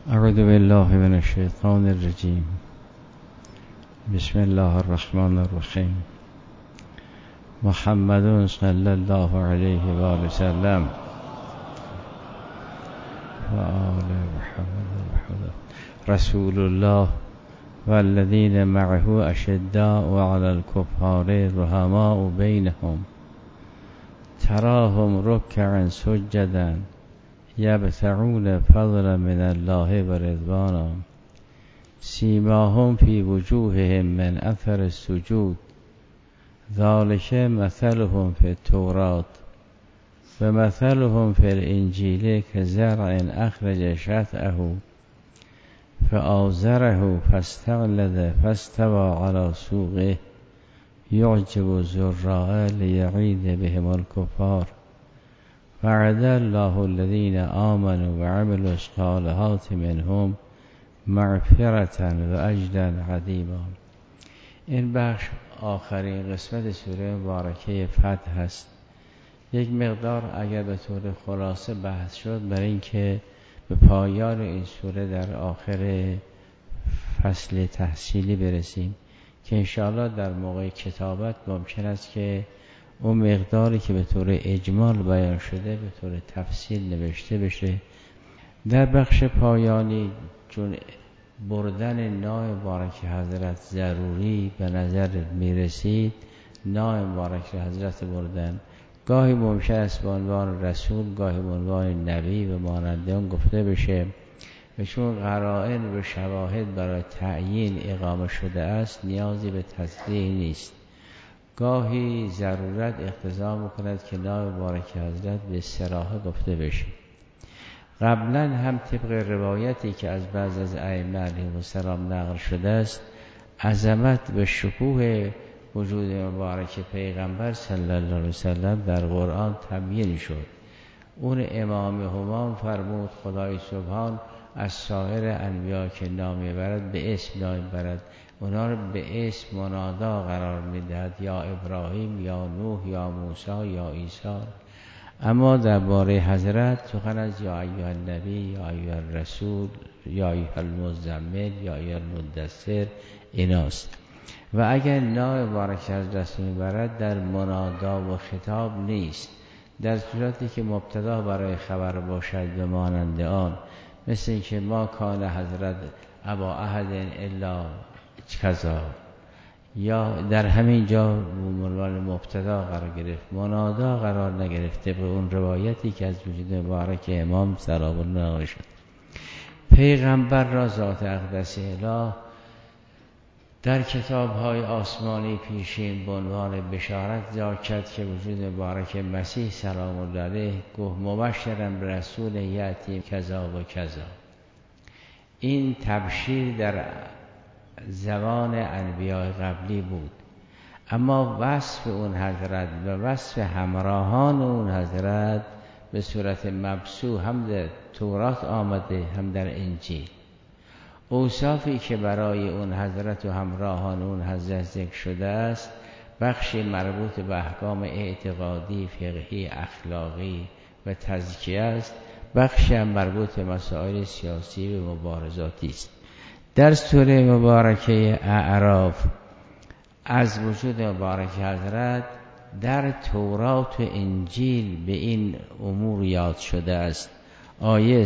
اعوذ بالله من الشیطان الرجیم. بسم الله الرحمن الرحیم. محمد صلی الله علیه و آله وسلم و آل محمد رسول الله والذین معه اشداء علی الکفار رحماء بینهم تراهم رکعا سجدا یبتغون فضلا من الله و رضوانا سیماهم فی وجوههم من اثر السجود ذلک مثلهم فی التوراة و مثلهم فی الانجیل کزرع اخرج شطأه فآزره فاستغلظ فاستوى على سوقه یعجب الزراع لیغیظ بهم الکفار وعد الله الذين آمنوا وعملوا الصالحات منهم مغفرة و اجرا عظیما. این بخش آخرین قسمت سوره مبارکه فتح است. یک مقدار اگر به طور خلاصه بحث شد برای اینکه به پایان این سوره در آخر فصل تحصیلی برسیم که انشاءالله در موقع کتابت ممکن است که اون مقداری که به طور اجمال بیان شده به طور تفصیل نوشته بشه. در بخش پایانی چون بردن نام مبارک حضرت ضروری به نظر میرسید، نام مبارک حضرت بردن گاهی ممکن است به عنوان رسول، گاهی به عنوان نبی و مانند آن گفته بشه و چون قرائن و شواهد برای تعیین اقامه شده است نیازی به تصریح نیست. گاهی ضرورت اقتضا میکند که نام مبارک حضرت به صراحت گفته بشه. قبلا هم طبق روایتی که از بعض از ائمه علیهم السلام نقل شده است، عظمت و شکوه وجود مبارک پیغمبر صلی الله علیه وسلم در قرآن تبیین شد. اون امام همام فرمود خدای سبحان از سایر انبیا که نام میبرد به اسم نام میبرد، اونا رو به اسم منادا قرار میدهد، یا ابراهیم یا نوح یا موسی یا عیسی. اما درباره حضرت سخن از یا ایها النبی یا ایها الرسول یا ایها المزمل یا ایها المدثر ایناست. و اگر نام مبارک حضرت میبرد در منادا و خطاب نیست، در صورتی که مبتدا برای خبر باشد به مانند آن، مثل اینکه ما کان حضرت ابا احد الا کذا، یا در همین جا عنوان مبتدا قرار گرفت، منادا قرار نگرفته به اون روایتی که از وجود مبارک امام سلام الله علیه شد. پیغمبر را ذات اقدس اله در کتاب‌های آسمانی پیشین به عنوان بشارت ذکر کرد که وجود مبارک مسیح سلام الله علیه گفت مبشرا برسول یأتی کذا و کذا. این تبشیر در زبان انبیاء قبلی بود، اما وصف اون حضرت و وصف همراهان اون حضرت به صورت مبثوث هم در تورات آمده هم در انجیل. اوصافی که برای اون حضرت و همراهان اون حضرت ذکر شده است بخشی مربوط به احکام اعتقادی، فقهی، اخلاقی و تزکیه است، بخشی هم مربوط به مسائل سیاسی و مبارزاتی است. در سوره مبارکه اعراف از وجود مبارک حضرت در تورات و انجیل به این امور یاد شده است. آیه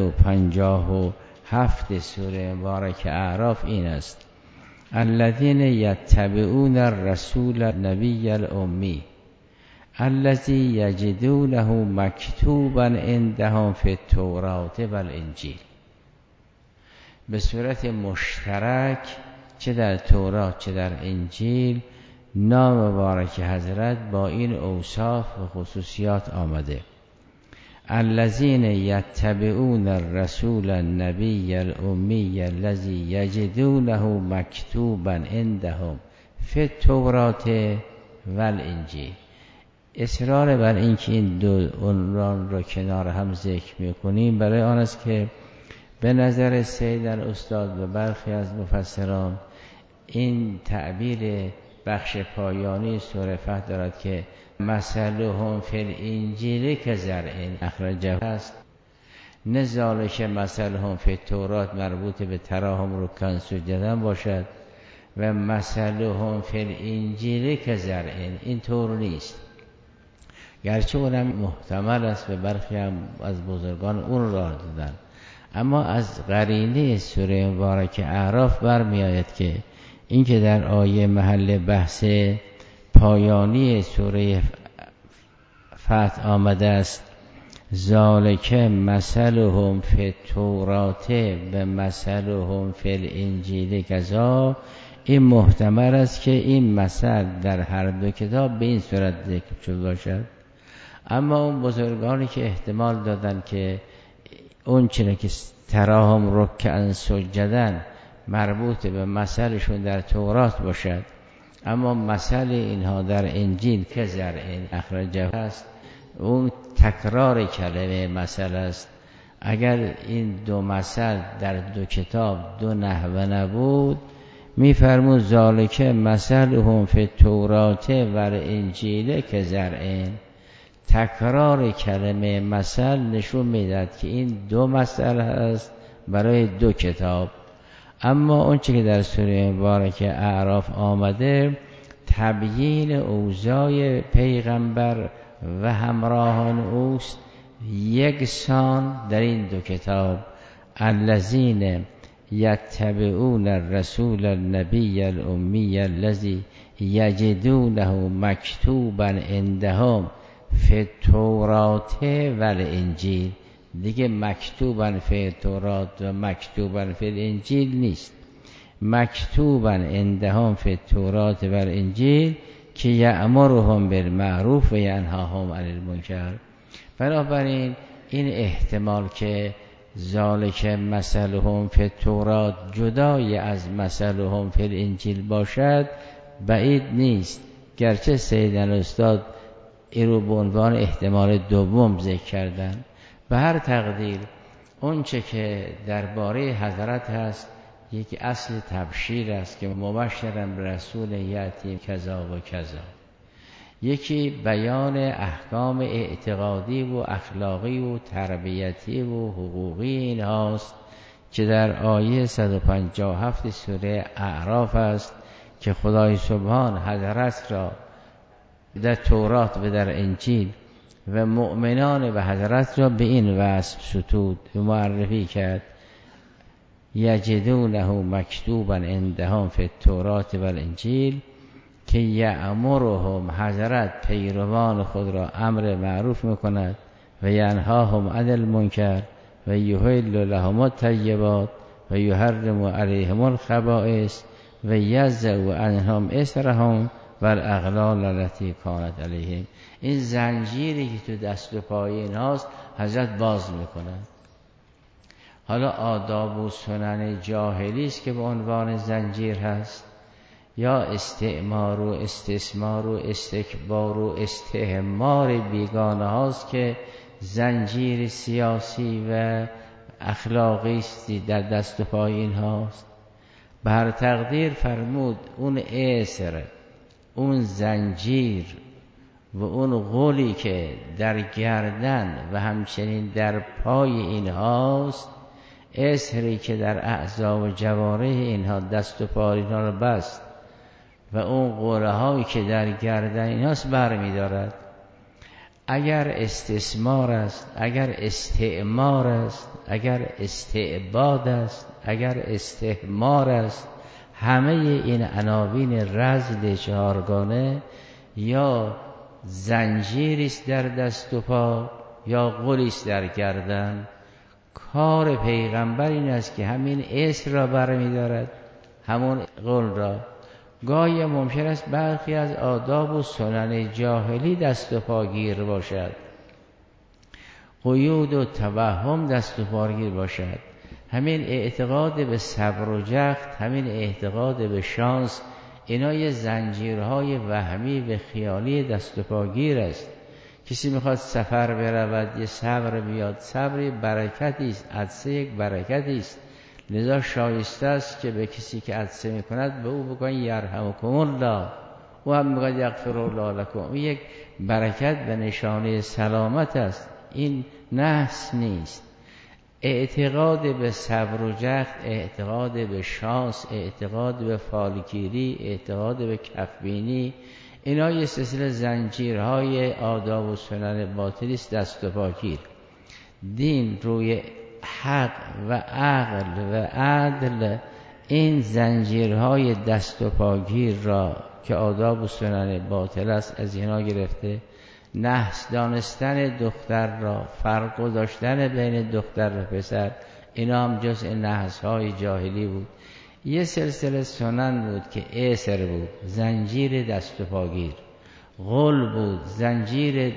157 سوره مبارکه اعراف این است: الذین یتبعون الرسول النبی الامی الذی یجدونه مکتوبا عندهم فی التوراة و الانجیل. به صورت مشترک چه در تورات چه در انجیل نام مبارک حضرت با این اوصاف و خصوصیات آمده. الذین یتبعون الرسول النبی الامی الذی یجدونه مکتوبا عندهم فی التوراة و الانجیل. اصرار بر اینکه این دو عنوان را کنار هم ذکر میکنیم برای آن است که به نظر سید الاستاد و برخی از مفسران این تعبیر بخش پایانی سوره فتح دارد که مثلهم فی الانجیل کزرع اخرج است. نه ذالک مثلهم فی التورات مربوط به تراهم رکعا سجدا باشد و مثلهم فی الانجیل کزرع، این طور نیست. گرچه اونم محتمل است و برخی هم از بزرگان اون راه دادن، اما از قرینه سوره مبارک اعراف برمی آید که این که در آیه محل بحث پایانی سوره فتح آمده است ذالک مثلهم فی التورات به مثلهم فی الانجیل کذا، این محتمل است که این مثل در هر دو کتاب به این صورت ذکر شده باشد. اما اون بزرگانی که احتمال دادن که اون چیزی که تراهم رکعا سجدا مربوط به مثلشون در تورات باشد، اما مثل اینها در انجیل که زرع اخرجه است، اون تکرار کلمه مثل است. اگر این دو مثل در دو کتاب دو نحوه نبود، میفرمود ذالک مثلهم فی التورات و الانجیل که زرع. تکرار کلمه مثل نشون میداد که این دو مثل هست برای دو کتاب. اما اون چیزی که در سوره مبارک اعراف آمده تبیین اوضاع پیغمبر و همراهان اوست یکسان در این دو کتاب. الذین یتبعون الرسول النبی الامی الذی یجدونه مکتوبا عندهم فی التورات و الانجیل. دیگه مکتوبا فی التورات و مکتوبا فی الانجیل نیست، مکتوبا عندهم فی التورات و الانجیل که یأمرهم بالمعروف و ینهاهم عن المنکر. بنابراین این احتمال که ذالک مثلهم فی التورات جدای از مثلهم فی الانجیل باشد بعید نیست، گرچه سیدن استاد این رو به عنوان احتمال دوم ذکر کردن. به هر تقدیر اون چه که درباره حضرت هست یک اصل تبشیر است که مبشرا برسول یأتی کذا و کذا، یکی بیان احکام اعتقادی و اخلاقی و تربیتی و حقوقی این هاست که در آیه 157 سوره اعراف است که خدای سبحان حضرت را در تورات و در انجیل و مؤمنان به حضرت را به این وصف ستود و معرفی کرد یجدونه مکتوبا عندهم فی التورات و الانجیل که یأمرهم، حضرت پیروان خود را امر معروف میکند و ینهاهم عن المنکر و یحل لهم الطیبات و یحرم علیهم الخبائث و یضع عنهم اصرهم و الاغلال التي کانت علیهم. این زنجیری که تو دست و پای اینهاست حضرت باز میکنند. حالا آداب و سنن جاهلی است که به عنوان زنجیر هست، یا استعمار و استثمار و استکبار و استعمار بیگانه هاست که زنجیر سیاسی و اخلاقی است در دست و پای این هاست. به هر تقدیر فرمود اون اسر، اون زنجیر و اون غولی که در گردن و همچنین در پای این هاست، اسری که در اعضا و جوارح اینها دست و پای اینها را بست و اون غوله هایی که در گردن اینهاست برمی دارد. اگر استثمار است، اگر استعمار است، اگر استعباد است، اگر استحمار است، همه این عناوین رذل چهارگانه یا زنجیری است در دست و پا یا غولی است در گردن. کار پیغمبر این است که همین اسر را برمی دارد، همون غول را. گاهی ممکن است برخی از آداب و سنن جاهلی دست و پاگیر باشد، قیود و توهم دست و پاگیر باشد. همین اعتقاد به صبر و جهد، همین اعتقاد به شانس، اینا یه زنجیرهای وهمی و خیالی دست و پاگیر است. کسی میخواد سفر برود یه صبر بیاد، صبر برکتی است، عطسه یک برکتی است. لذا شایسته است که به کسی که عطسه میکند به او بگوین یرحمکم الله، او هم میگوید یغفر الله لکم. این یک برکت و نشانه سلامت است، این نحس نیست. اعتقاد به صبر و جهد، اعتقاد به شانس، اعتقاد به فالگیری، اعتقاد به کفبینی، اینا یه سلسله زنجیرهای آداب و سنن باطلی است دست و پاگیر. دین روی حق و عقل و عدل این زنجیرهای دست و پاگیر را که آداب و سنن باطل است از اینا گرفته، نحس دانستن دختر را، فرق گذاشتن بین دختر و پسر، اینا هم جزء نحس های جاهلی بود. یه سلسله سنن بود که اثر بود، زنجیر دست و پاگیر، غل بود، زنجیر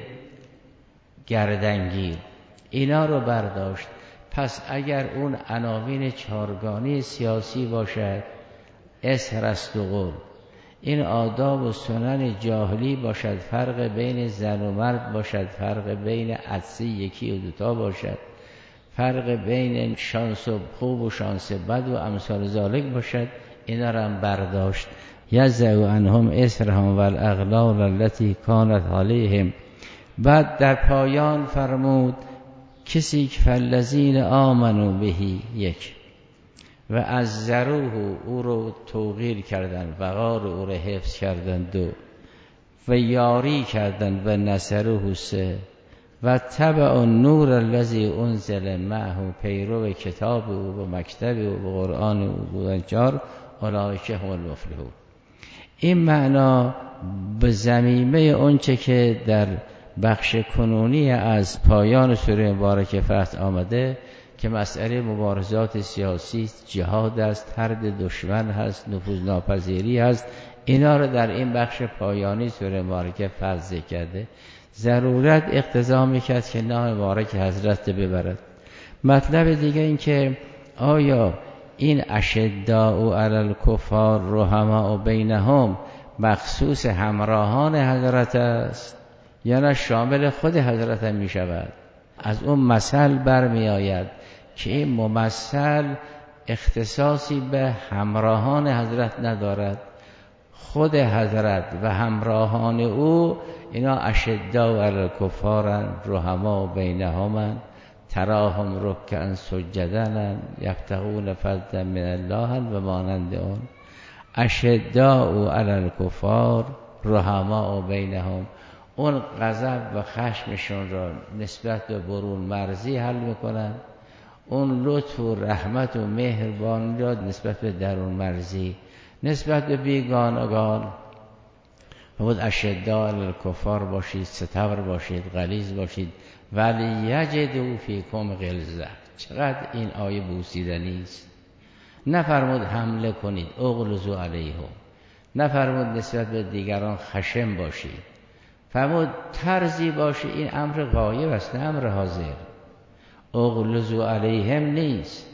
گردنگیر، اینا رو برداشت. پس اگر اون عناوین چارگانی سیاسی باشد، اثر است و غل، این آداب و سنن جاهلی باشد، فرق بین زن و مرد باشد، فرق بین عطسه یکی و دوتا باشد، فرق بین شانس و خوب و شانس بد و امثال ذالک باشد، اینا را هم برداشت. یضع عنهم اصرهم والاغلال التي کانت علیهم. بعد در پایان فرمود کسی که فالذین آمنوا بهی، یک، و از ذروه او رو توقیر کردن، وقار او رو حفظ کردن، دو، و یاری کردن و نصروه، سه، و تبع النور الذی انزل معه، پیرو کتاب او و مکتب او و قرآن او بودن، چهار، اولئک هم المفلحون. این معنا به ضمیمه اونچه که در بخش کنونی از پایان سوره مبارکه فتح آمده که مسئله مبارزات سیاسی، جهاد است، طرد دشمن هست، نفوذناپذیری هست، اینا رو در این بخش پایانی سوره مبارکه فتح کرده. ضرورت اقتضا میکرد که نام مبارک حضرت ببرد. مطلب دیگه این که آیا این اشداء علی الکفار رحماء بینهم مخصوص همراهان حضرت است یا نه شامل خود حضرت هم می شود؟ از اون مثل برمی آید که این ممثل اختصاصی به همراهان حضرت ندارد، خود حضرت و همراهان او اینا اشداء علی الکفار رحماء بینهم تراهم رکعا سجدا یبتغون فضلا من الله و مانند اون. اشداء علی الکفار رحماء بینهم، اون غضب و خشمشون را نسبت به برون مرزی حل میکنن، اون لطف و رحمت و مهربانی را نسبت به درون مرزی، نسبت به بیگانگان. بود اشداء علی الکفار باشید، ستبر باشید، غلیظ باشید، ولی یجدوا فیکم غلظه. چقدر این آیه بوسیدنی است. نفرمود حمله کنید، اغلظوا علیهم، نفرمود نسبت به دیگران خشم باشید، فرمود طرزی باشید. این امر غایب است نه امر حاضر. اغلظوا علیهم نیست،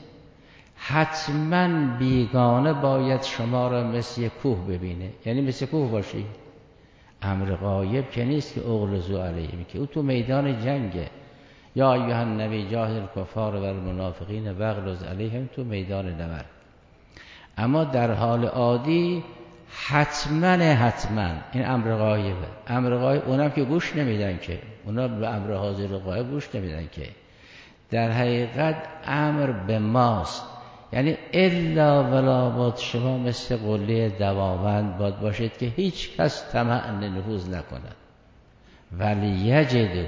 حتما بیگانه باید شما را مثل کوه ببینه، یعنی مثل کوه باشید. امر غایب که نیست که اغلظوا علیهم، که او تو میدان جنگه. یا ایها النبی جاهد الکفار و المنافقین واغلظ علیهم، تو میدان نبرد. اما در حال عادی حتما این امر غایبه. امر غایب اونم که گوش نمیدن، که اونا به امر حاضر و غایب گوش نمیدن، که در حقیقت امر به ماست. یعنی الا ولا باد شما مثل قله دماوند باد باشید که هیچ کس طمع نفوذ نکند. ولی یجدوا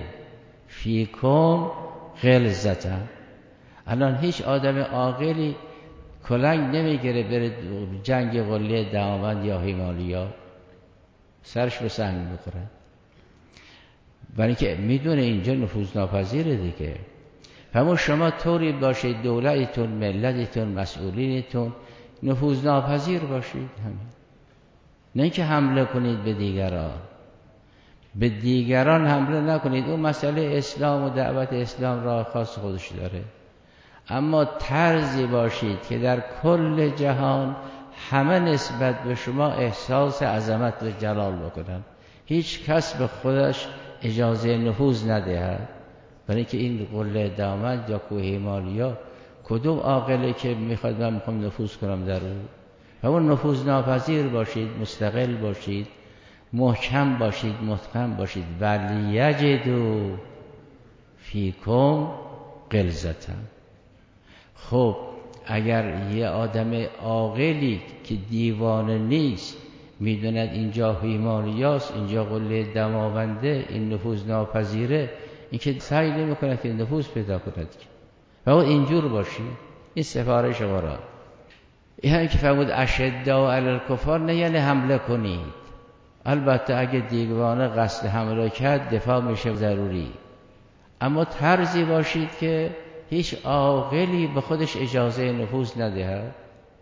فیکم غلظة. الان هیچ آدم عاقلی کلنگ نمیگیره بره جنگ قله دماوند یا هیمالیا، سرش به سنگ میخوره، برای اینکه میدونه اینجا نفوذناپذیره دیگه. همون شما طوری باشید، دولتتون، ملتتون، مسئولینتون نفوذناپذیر باشید، همین. نه اینکه حمله کنید به دیگران، به دیگران حمله نکنید. اون مسئله اسلام و دعوت اسلام راه خاص خودش داره. اما طرزی باشید که در کل جهان همه نسبت به شما احساس عظمت و جلال بکنن، هیچ کس به خودش اجازه نفوذ ندهد. برای اینکه این قله دامن یا کوه هیمالیا کدوم عاقله که میخواد من میخوام نفوذ کنم در او؟ همون نفوذ ناپذیر باشید، مستقل باشید، محکم باشید، متقن باشید. ولی یجدوا فیکم غلظة. خب اگر یه آدم عاقلی که دیوانه نیست میدوند اینجا هیمالیاست، اینجا قله دماونده، این نفوذ ناپذیره، این که سعی نمی‌کند که نفوذ پیدا کند. فقط اینجور باشی. این سفارش قرآن. این هم که فرمود اشداء علی الکفار، نه یعنی حمله کنید. البته اگه دیوانه قصد حمله کرد دفاع میشه ضروری، اما طرزی باشید که هیچ عاقلی به خودش اجازه نفوذ ندهد.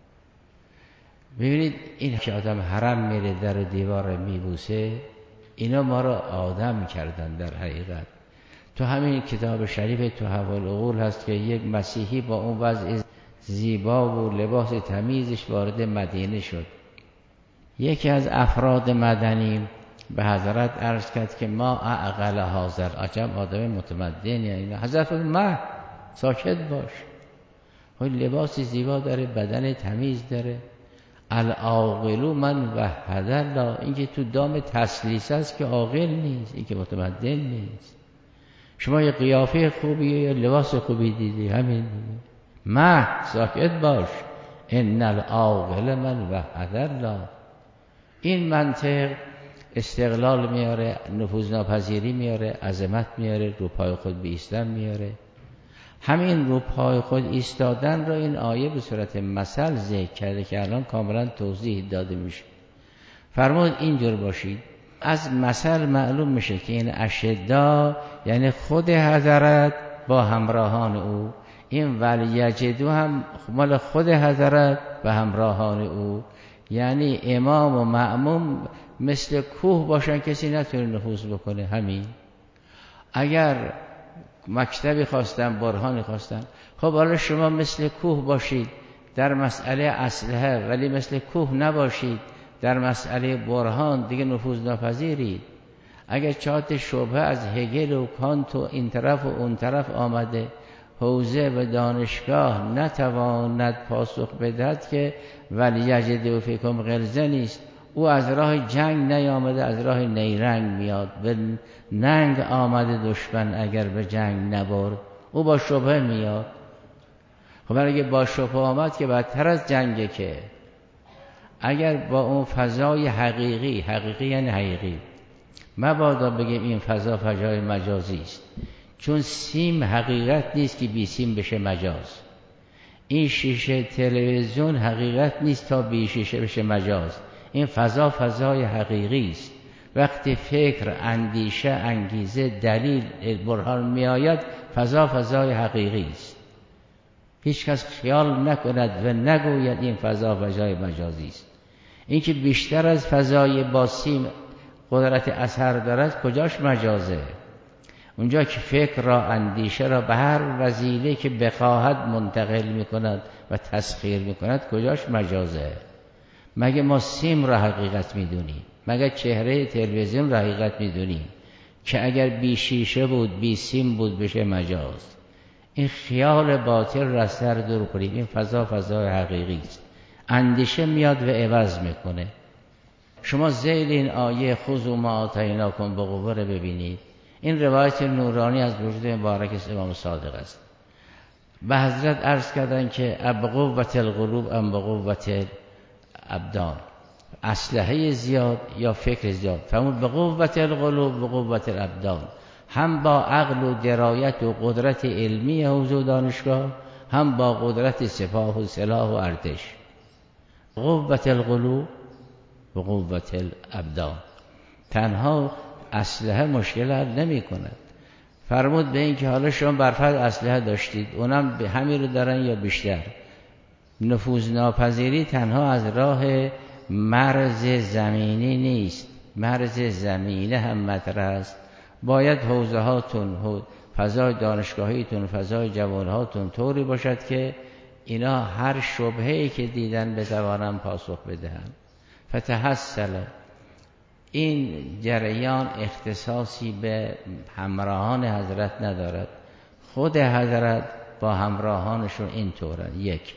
ببینید این که آدم حرم میره در و دیوار میبوسه، اینا ما را آدم کردن در حقیقت. تو همین کتاب شریف تحف العقول هست که یک مسیحی با اون وضع زیبا و لباس تمیزش وارد مدینه شد. یکی از افراد مدنی به حضرت عرض کرد که ما اعقل حاضر، عجب آدم متمدن. یعنی حضرت ما ساکت باش، لباس زیبا داره، بدن تمیز داره. العاقل من وحد الله، این که تو دام تسلیس است که عاقل نیست، این که متمدن نیست. شما یه قیافه خوبی یا لباس خوبی دیدی، همین ما ساکت باش. ان العاقل من وحد الله. این منطق استقلال میاره، نفوذ ناپذیری میاره، عظمت میاره، رو پای خود بایستن میاره. همین رو پای خود ایستادن را این آیه به صورت مثل ذکر کرده که الان کاملا توضیح داده میشه. فرمود اینجور باشید. از مثل معلوم میشه که این اشداء یعنی خود حضرت با همراهان او، این ولیجدو هم مال خود حضرت و همراهان او، یعنی امام و مأموم مثل کوه باشن، کسی نتونه نفوذ بکنه. همین اگر مکتبی خواستن، برهانی خواستن، خب حالا شما مثل کوه باشید در مسئله اسلحه، ولی مثل کوه نباشید در مسئله برهان، دیگه نفوذ ناپذیرید. اگر چهات شبهه از هگل و کانت و این طرف و اون طرف آمده، حوزه و دانشگاه نتواند پاسخ بدهد که ولی یجد فیکم غلظه نیست. او از راه جنگ نیامده، از راه نیرنگ میاد. به ننگ آمده دشمن اگر به جنگ نبرد، او با شبهه میاد. خب اگه با شبهه آمد که بدتر از جنگه. که اگر با اون فضای حقیقی یعنی حقیقی، مبادا بگیم این فضا فضای مجازی است، چون سیم حقیقت نیست که بی سیم بشه مجاز. این شیشه تلویزیون حقیقت نیست تا بی شیشه بشه مجاز. این فضا فضای حقیقی است. وقتی فکر، اندیشه، انگیزه، دلیل، برهان می آید، فضا فضای حقیقی است. هیچ کس خیال نکند و نگوید این فضا فضای مجازی است. این که بیشتر از فضای با سیم قدرت اثر دارد، کجاش مجازه؟ اونجا که فکر را، اندیشه را به هر وسیله که بخواهد منتقل می کند و تسخیر می کند، کجاش مجازه؟ مگه ما سیم را حقیقت می دونیم؟ مگه چهره تلویزیون را حقیقت می دونیم که اگر بی شیشه بود، بی سیم بود، بشه مجاز؟ این خیال باطل را سر دور کنیم. این فضا فضای حقیقی است. اندیشه میاد و عوض میکنه. شما ذیل این آیه خذوا ما آتیناکم بقوه رو ببینید. این روایت نورانی از وجود مبارک امام صادق است. به حضرت عرض کردن که بقوة القلوب ام بقوة الابدان، اسلحه زیاد یا فکر زیاد؟ فرمود بقوة القلوب بقوة الابدان، هم با عقل و درایت و قدرت علمی حوزه و دانشگاه، هم با قدرت سپاه و سلاح و ارتش. قوة القلوب بقوة الابدان. تنها اسلحه مشکل حل نمی کند. فرمود به این که حالا شما برفرض اسلحه داشتید، اونم به همین رو دارن یا بیشتر. نفوذ ناپذیری تنها از راه مرز زمینی نیست، مرز زمینه هم مطرح است. باید حوزه هاتون، فضای دانشگاهیتون، فضای جوانهاتون طوری باشد که اینا هر شبهه‌ای که دیدن بتوانن پاسخ بدهن. فتحصل، این جریان اختصاصی به همراهان حضرت ندارد، خود حضرت با همراهانشون اینطورن. یک،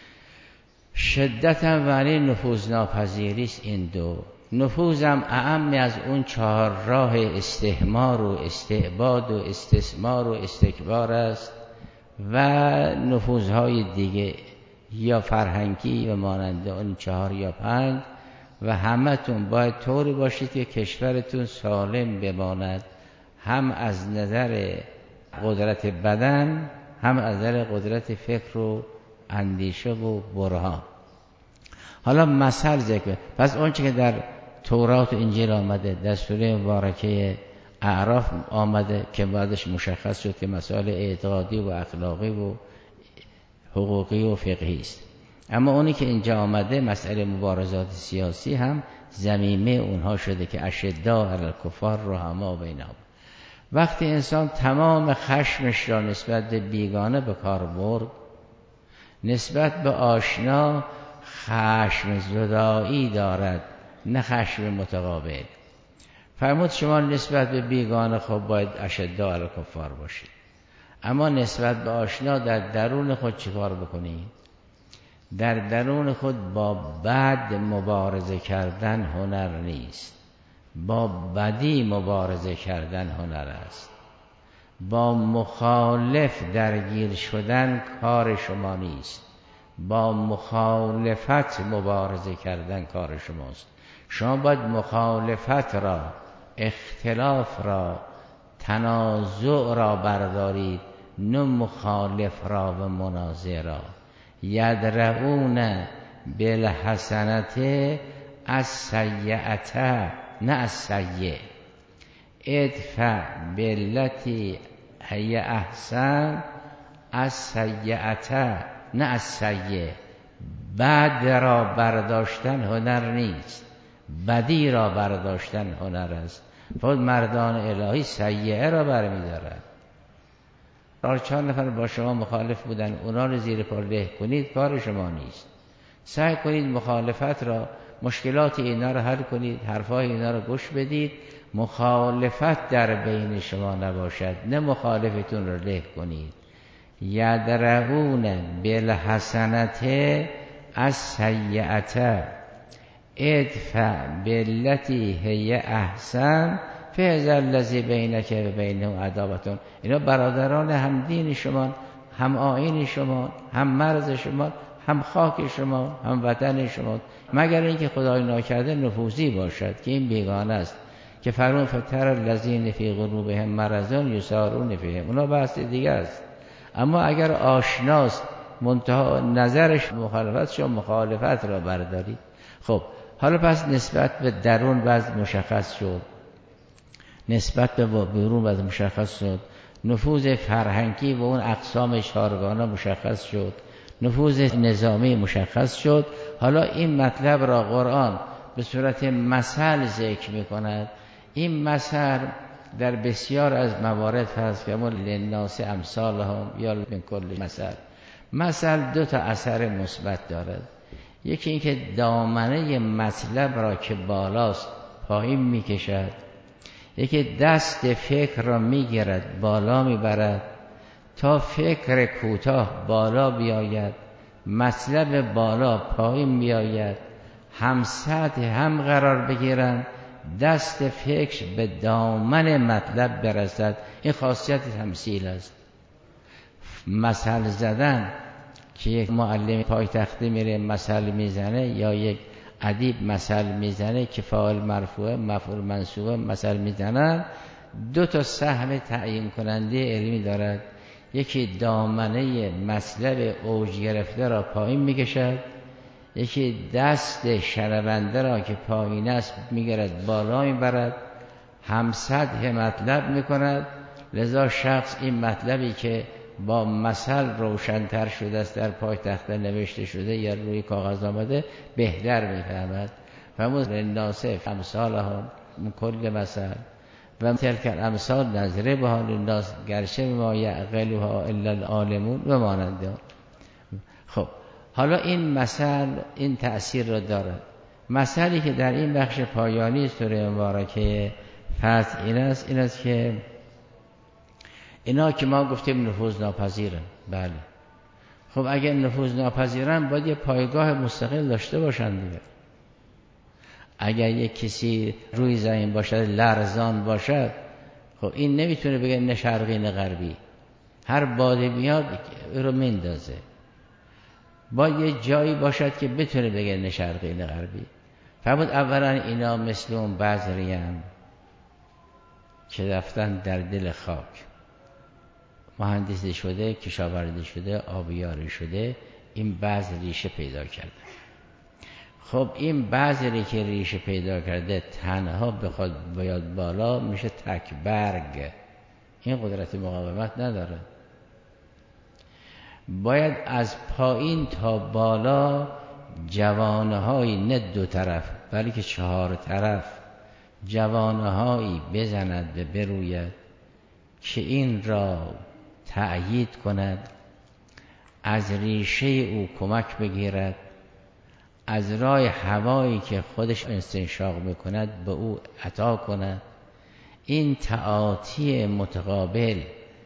شدتاً ولی نفوذ ناپذیری است. این دو، نفوذم اعم از اون 4 راه استحمار و استعباد و استثمار و استکبار است و نفوذهای دیگه یا فرهنگی و مانند اون 4 یا 5 و همتون باید طوری باشید که کشورتون سالم بماند، هم از نظر قدرت بدن هم از نظر قدرت فکر و اندیشه و برهان. حالا مثل ذکر، پس اون چی که در تورات و انجیل آمده، در سوره مبارکه اعراف آمده که بعدش مشخص شد که مسائل اعتقادی و اخلاقی و حقوقی و فقهی است. اما اونی که اینجا آمده مسئله مبارزات سیاسی هم ضمیمه اونها شده که اشداء علی الکفار رحماء بینهم. وقتی انسان تمام خشمش را نسبت به بیگانه به کار برد، نسبت به آشنا خشم زدایی دارد نه خشم متقابل. فرمود شما نسبت به بیگانه خب باید اشداء علی الکفار باشید، اما نسبت به آشنا در درون خود چیکار بکنید؟ در درون خود با بد مبارزه کردن هنر نیست، با بدی مبارزه کردن هنر است. با مخالف درگیر شدن کار شما نیست، با مخالفت مبارزه کردن کار شماست. شما باید مخالفت را، اختلاف را، تنازع را بردارید، نه مخالف را و منازع را. یدرؤون بالحسنة السیئة نه السیئ، ادفع بالتی هی احسن السیئة نه السیئ. بد را برداشتن هنر نیست، بدی را برداشتن هنر است. فقط مردان الهی سیئه را برمی‌دارند. 4 نفر با شما مخالف بودن، اونا رو زیر پا له کنید کار شما نیست. سعی کنید مخالفت را، مشکلات اینا رو حل کنید، حرفای اینا رو گوش بدید، مخالفت در بین شما نباشد، نه مخالفتون رو له کنید. یدرؤون بالحسنة السیئة ادفع بالتی هی احسن فاذا الذی بینک و بینه عداوة. اینا برادران هم دین شما، هم آیین شما، هم مرز شما، هم خاک شما، هم وطن شما، مگر اینکه خدای ناکرده نفوذی باشد که این بیگانه است که فرمود فتر الذین فی قلوبهم مرض یسارعون فیهم. اونا بحث دیگه است. اما اگر آشناست منتها نظرش مخالفت، شما مخالفت را بردارید. خب حالا پس نسبت به درون وضع مشخص شد، نسبت به بیرون وضع مشخص شد، نفوذ فرهنگی و اون اقسام 4 مشخص شد، نفوذ نظامی مشخص شد. حالا این مطلب را قرآن به صورت مثل ذکر می‌کند. این مثل در بسیار از موارد فرض که للناس امثالهم یا من کل مثل 2 اثر مثبت دارد. یکی اینکه دامنه مطلب را که بالاست پایین میکشد، یکی دست فکر را میگیرد بالا میبرد تا فکر کوتاه بالا بیاید، مطلب بالا پایین بیاید، هم سطح هم قرار بگیرند، دست فکر به دامن مطلب برسد. این خاصیت تمثیل است. مثل زدن که یک معلم پایتختی میره مثل میزنه یا یک ادیب مثل میزنه که فاعل مرفوعه مفعول منصوبه مثل میزنن، 2 سهم تعیین کننده علمی دارد. یکی دامنه مطلب اوج گرفته را پایین میکشد، یکی دست شنونده را که پایین است میگیرد بالا میبرد، هم سطح مطلب میکند. لذا شخص این مطلبی که با مثل روشن‌تر شده است در پای تخته نوشته شده یا روی کاغذ آمده بهتر میفهمد. فرمود للناس امثالهم من کل مثل و تلک الامثال نضربها للناس گرچه ما یعقلها الا العالمون و مانند آن. خب حالا این مثل این تأثیر را دارد. مثلی که در این بخش پایانی سوره مبارکه فتح این است که اینا که ما گفتیم نفوذ ناپذیرن. بله خب اگر نفوذ ناپذیرن باید یه پایگاه مستقل داشته باشن دیگه. اگر یک کسی روی زمین باشد لرزان باشد، خب این نمیتونه بگه نه شرقی نه غربی. هر باده میاد رو میندازه. با یه جایی باشد که بتونه بگه نه شرقی نه غربی. فرمود اولا اینا مثل اون بذریم که رفتن در دل خاک، مهندسی شده، کشاورزی شده، آبیاری شده، این بذر ریشه پیدا کرده. خب این بذری که ریشه پیدا کرده تنها بخواد بیاد بالا میشه تک برگ، این قدرت مقاومت نداره. باید از پایین تا بالا جوانهایی، نه دو طرف بلکه 4 طرف جوانهایی بزند و بروید که این را تأیید کند، از ریشه او کمک بگیرد، از راه هوایی که خودش استنشاق میکند به او عطا کند. این تعاطی متقابل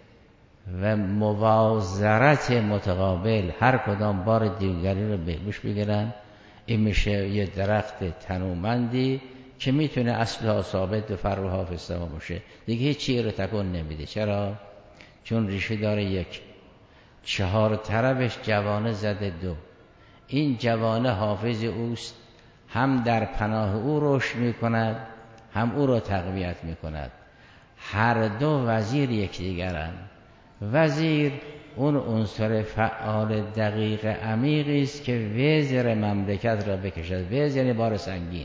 و موازرت متقابل هر کدام بار دیگری رو بهش بگیرن. این میشه یه درخت تنومندی که میتونه اصلها ثابت و فروها فی السما باشه، دیگه هیچ چیزی رو تکون نمیده. چرا؟ چون ریشه داره یک، 4 طرفش جوانه زده 2. این جوانه حافظ اوست، هم در پناه او رشد میکند هم او را تقویت میکند. هر دو وزیر یکدیگرند. وزیر اون عنصر فعال دقیق عمیقی است که وزر مملکت را بکشد. وزر یعنی بار سنگین.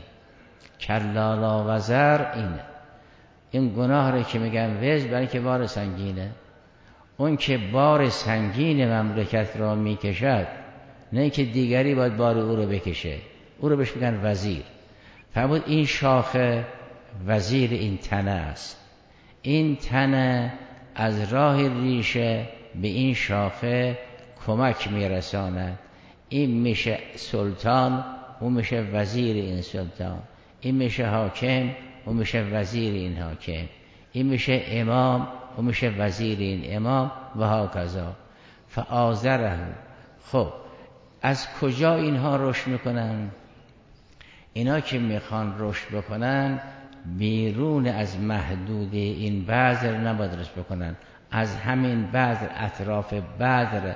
کلالا وزر اینه. این گناه را که میگن وزر برای که بار سنگینه. اون که بار سنگین مملکت را میکشد، نه که دیگری باید بار او رو بکشه، او رو بهش میگن وزیر. فرمود این شاخه وزیر این تنه است. این تنه از راه ریشه به این شاخه کمک میرساند. این میشه سلطان، اون میشه وزیر این سلطان. این میشه حاکم، اون میشه وزیر این حاکم. این میشه امام، اون میشه وزیر این امام و هاکذا. فآزره. خب از کجا اینها رشد میکنن؟ اینا که میخوان رشد بکنن بیرون از محدود این بذر نباید رشد بکنن. از همین بذر، اطراف بذر،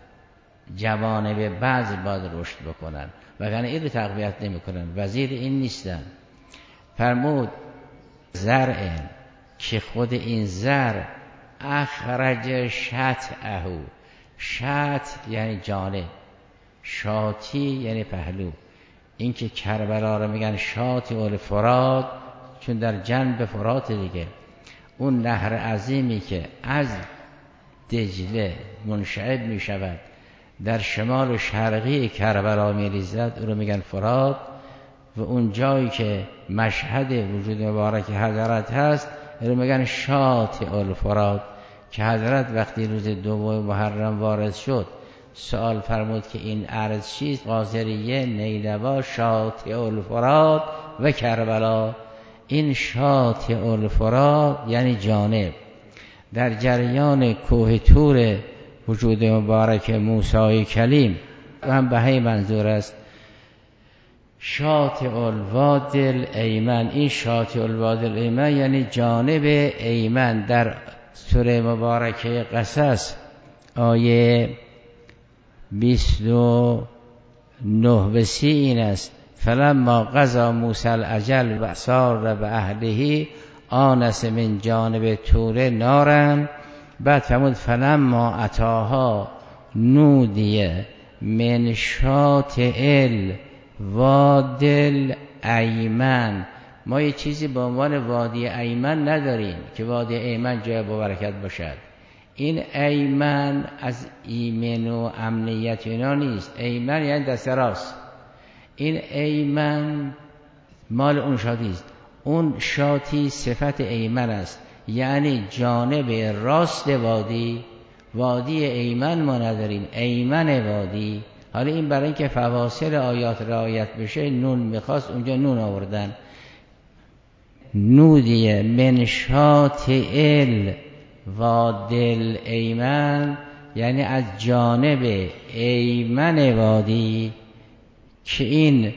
جوانب بذر باید رشد بکنن، وگرنه این رو تقویت نمیکنن. وزیر این نیستن. فرمود زرع، که خود این زرع اخرج شطأه. شطء یعنی جانب، شاطی یعنی پهلو. این که کربلا رو میگن شاطئ الفرات چون در جنب فرات دیگه. اون نهر عظیمی که از دجله منشعب میشود در شمال شرقی کربلا میریزد او رو میگن فرات. و اون جایی که مشهد وجود مبارک حضرت هست او رو میگن شاطئ الفرات، که حضرت وقتی روز 2 محرم وارد شد سوال فرمود که این ارض چیست؟ قاضریه، نیلوا، شاطئ الفرات و کربلا. این شاطئ الفرات یعنی جانب. در جریان کوه طور وجود مبارک موسی کلیم و هم به همین منظور است. شاطئ الوادی الایمن، این شاطئ الوادی الایمن یعنی جانب ایمن. در سوره مبارکه قصص آیه 29 و 30 این است: فلما قضا موسی الاجل و سار به اهله آنس من جانب طور نارا. بعد فرمود فلما اتاها نودی من شاطئ الوادی الایمن. ما یه چیزی به عنوان وادی ایمن نداریم که وادی ایمن جای برکت باشد. این ایمن از ایمن و امنیت اینا نیست. ایمن یعنی دست راست. این ایمن مال اون شاطی است. اون شاطی صفت ایمن است، یعنی جانب راست وادی. وادی ایمن ما نداریم، ایمن وادی. حالا این برای اینکه فواصل آیات رعایت بشه نون میخواست، اونجا نون آوردن. نودیه من شاطئ الوادی الایمن یعنی از جانب ایمن وادی، که این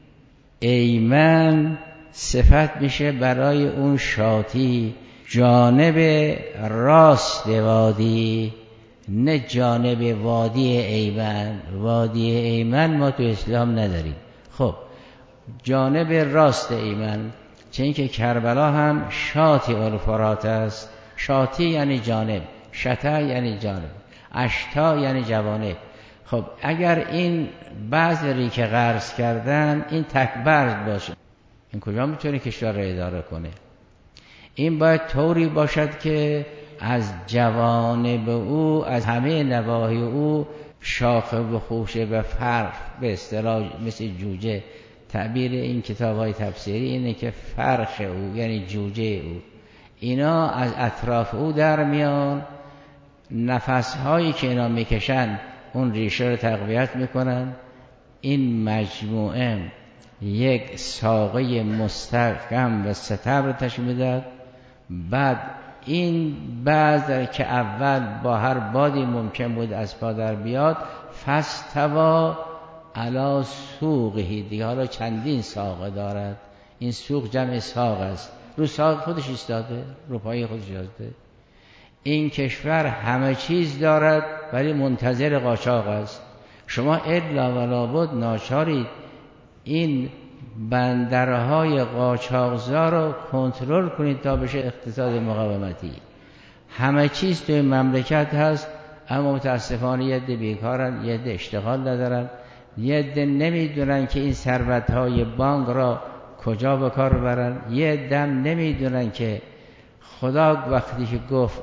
ایمن صفت میشه برای اون شاطی، جانب راست وادی. نه جانب وادی ایمن. وادی ایمن ما تو اسلام نداریم. خب جانب راست ایمن، چه اینکه کربلا هم شاطئ الفرات است. شاطئ یعنی جانب، شطا یعنی جانب، اشتا یعنی جوانب. خب اگر این بذری که غرس کردن این تکبرد باشه، این کجا میتونه کشور را اداره کنه؟ این باید طوری باشد که از جوانب او، از همه نواحی او شاخه و خوشه و فرق، به اصطلاح مثل جوجه. تعبیر این کتاب‌های تفسیری اینه که فرخ او یعنی جوجه او، اینا از اطراف او در میان. نفس‌هایی که اینا میکشن اون ریشه رو تقویت میکنن. این مجموعه یک ساقه مستحکم و ستبر تشکیل میدهد. بعد این بذر که اول با هر بادی ممکن بود از پا در بیاد، فاستوی علی سوقه، دیگه حالا چندین ساقه دارد. این سوق جمع ساق است. رو ساق خودش ایستاده، رو پای خودش ایستاده. این کشور همه چیز دارد ولی منتظر قاچاق است. شما الا ولا بد ناچارید این بندرهای قاچاقزا رو کنترل کنید تا بشه اقتصاد مقاومتی. همه چیز توی مملکت هست، اما متاسفانه یه عده بیکارن، یه عده اشتغال ندارن، یه عده نمیدونن که این ثروت‌های بانک را کجا به کار ببرن، یه عده نمیدونن که خدا وقتی که گفت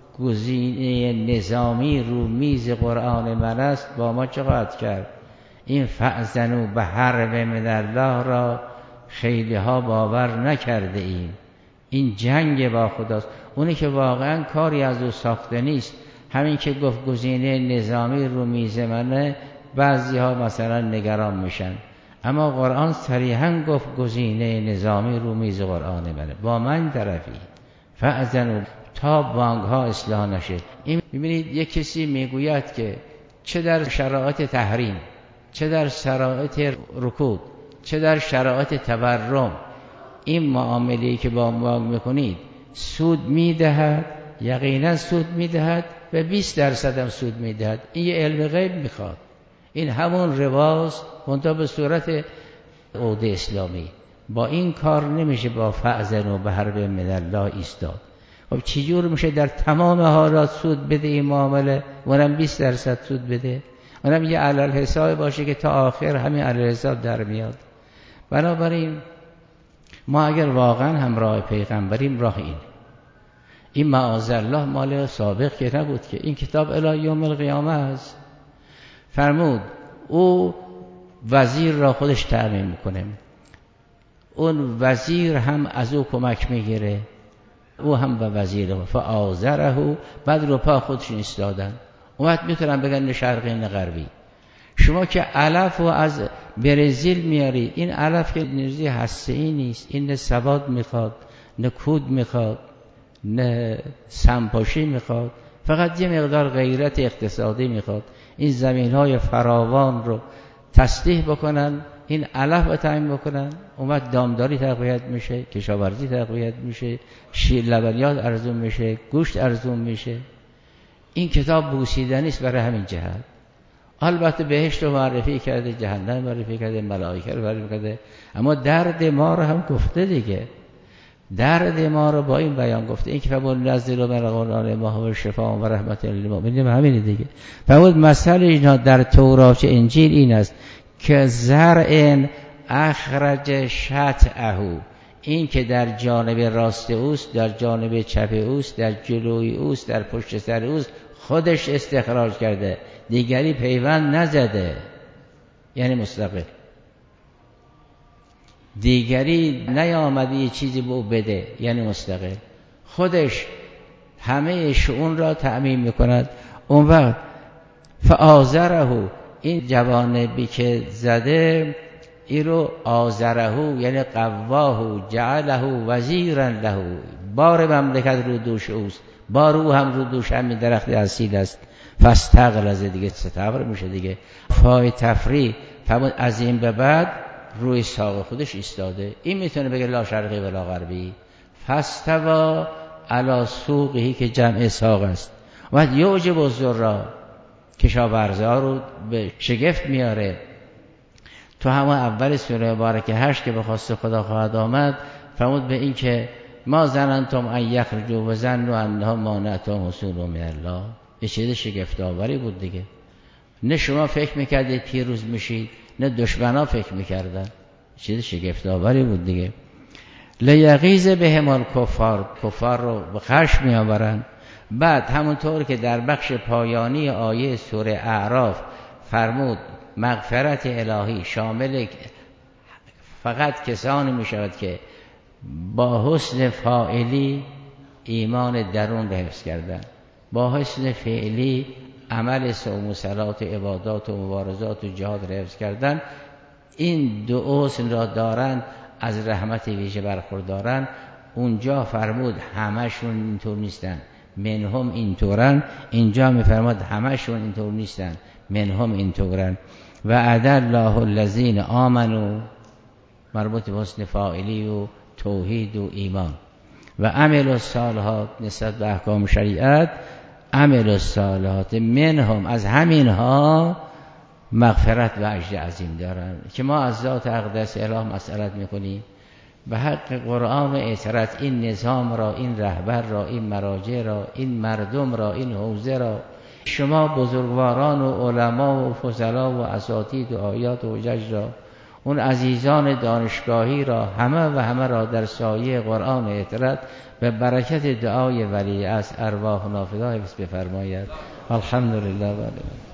گزینه نظامی رو میز قرآن من است، با ما چقدر کرد. این فأذنوا بحرب من الله را خیلی ها باور نکرده ایم. این جنگ با خداست. اونی که واقعا کاری از او ساخته نیست. همین که گفت گزینه نظامی رو میز منه، بعضی ها مثلا نگران میشن، اما قرآن صریحا گفت گزینه نظامی رو میز قرآن منه، با من طرفی. فأذنوا تا بانک ها اصلاح نشه. این میبینید یک کسی میگوید که چه در شرایط تحریم، چه در شرایط رکود، چه در شرایط تورم، این معامله‌ای که با بانک میکنید سود میدهد، یقینا سود میدهد و 20% هم سود میدهد. این یه علم غیب میخواد. این همون رواست منتها به صورت عقد اسلامی. با این کار نمیشه با فأذنوا بحرب من الله ایستاد. خب چجور میشه در تمام حالات سود بده این معامله، اونم 20% سود بده، اونم یه علل حساب باشه که تا آخر همین علل حساب در میاد. بنابراین ما اگر واقعا همراه پیغمبریم، راه این معاذالله مال سابق که نبود که این کتاب الی یوم القیامه است. فرمود او وزیر را خودش تعیین میکنه، اون وزیر هم از او کمک میگیره، او هم به وزیر فآزره، بعد رو پا خودشون ایستادن. اومد میتونن بگن نه شرقی نه غربی. شما که علف رو از برزیل میاری، این علف که انرژی هسته‌ای نیست، این نه سواد میخواد، نه کود میخواد، نه سمپاشی میخواد، فقط یه مقدار غیرت اقتصادی میخواد. این زمینهای فراوان رو تصلیح بکنن، این علف رو تعیین بکنن، اومد دامداری تقویت میشه، کشاورزی تقویت میشه، شیر لبنیات ارزون میشه، گوشت ارزون میشه. این کتاب بوسیدنی است برای همین جهت. البته بهشت رو معرفی کرده، جهنم معرفی کرده، ملائکه رو معرفی کرده، اما درد ما رو هم گفته دیگه. درد ما رو با این بیان گفته. این که فرمود نزل من القرآن ما هو شفاء و رحمت للمؤمنین، همینه دیگه. فرمود مثل اینا در تورات و انجیل این است که زرع اخرج شطأه، این که در جانب راست اوست، در جانب چپ اوست، در جلوی اوست، در پشت سر اوست، خودش استخراج کرده، دیگری پیوند نزده، یعنی مستقل. دیگری نیامده یه چیزی به او بده، یعنی مستقل. خودش همه شؤون را تأمین میکند. اون وقت فآزره، این جوانبی که زده این رو آزره یعنی قواه، جعله وزیرا له، بار مملکت رو دوش اوست، بار او هم رو دوش همین درخت اصیل است. فاستغلظ، دیگه ستبر میشه دیگه. فای تفریح، فرمود از این به بعد روی ساق خودش ایستاده. این میتونه بگه لا شرقی ولا غربی. فاستوی علی سوقه که جمع ساق است. و یعجب الزرا، کشاورزه ها رو به شگفت میاره. تو همون اول سوره مبارکه 8 که به خواست خدا خواهد آمد فرمود به این که ما ظننتم ان یخرجوا و ظنوا انها مانعتهم حصولهم من الله. یه چیز شگفت آوری بود دیگه. نه شما فکر میکردید پیروز میشید، نه دشمنا فکر میکردن. چیز شگفت آوری بود دیگه. لیغیظ بهم الکفار، کفار رو به خشم میآورن. بعد همونطور که در بخش پایانی آیه سوره اعراف فرمود مغفرت الهی شامل فقط کسانی می شود که با حسن فاعلی ایمان درون رو حفظ کردن، با حسن فعلی عمل صوم و صلات و عبادات و مبارزات و جهاد رو حفظ کردن. این دو حسن را دارن، از رحمت ویژه برخوردارن. اونجا فرمود همشون اینطور نیستن، منهم اینطورن. اینجا میفرماد همشون اینطور نیستن، منهم اینطورن. و عد الله الذین آمنوا، مربوط به حسن فاعلی و توحید و ایمان. و عمل الصالحات، نسبت به احکام شریعت، عمل الصالحات منهم، از همینها مغفرت و اجر عظیم دارن. که ما از ذات اقدس اله مسئلت میکنیم به حق قرآن و اطرت، این نظام را، این رهبر را، این مراجع را، این مردم را، این حوزه را، شما بزرگواران و علما و فضلا و اساتید و آیات و حجج را، اون عزیزان دانشگاهی را، همه را در سایه قرآن و اطرت به برکت دعای ولی از ارواح نافذه حفظ بفرماید. الحمدلله.